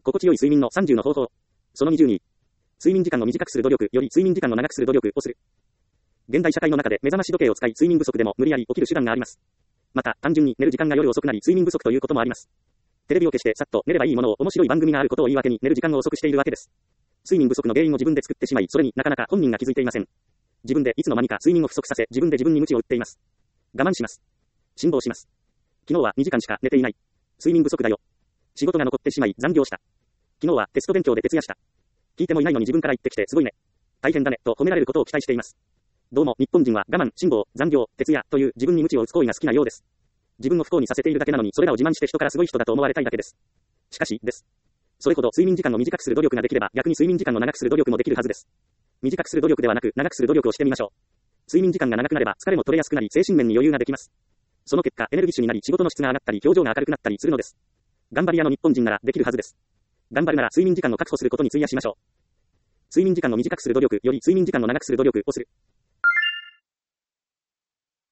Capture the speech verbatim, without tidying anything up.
心地よい睡眠のさんじゅうの方法。そのにじゅうに。睡眠時間を短くする努力より睡眠時間を長くする努力をする。現代社会の中で目覚まし時計を使い睡眠不足でも無理やり起きる手段があります。また、単純に寝る時間が夜遅くなり睡眠不足ということもあります。テレビを消してさっと寝ればいいものを面白い番組があることを言い訳に寝る時間を遅くしているわけです。睡眠不足の原因を自分で作ってしまい、それになかなか本人が気づいていません。自分でいつの間にか睡眠を不足させ、自分で自分に鞭を打っています。我慢します。辛抱します。昨日はにじかんしか寝ていない。睡眠不足だよ。仕事が残ってしまい残業した。昨日はテスト勉強で徹夜した。聞いてもいないのに自分から言ってきてすごいね。大変だね、と褒められることを期待しています。どうも日本人は我慢、辛抱、残業、徹夜という自分に鞭を打つ行為が好きなようです。自分を不幸にさせているだけなのにそれらを自慢して人からすごい人だと思われたいだけです。しかし、です。それほど睡眠時間を短くする努力ができれば逆に睡眠時間を長くする努力もできるはずです。短くする努力ではなく長くする努力をしてみましょう。睡眠時間が長くなれば疲れも取れやすくなり精神面に余裕ができます。その結果エネルギッシュになり仕事の質が上がったり表情が明るくなったりするのです。頑張り屋の日本人ならできるはずです。頑張るなら睡眠時間を確保することに費やしましょう。睡眠時間を短くする努力より睡眠時間を長くする努力をする。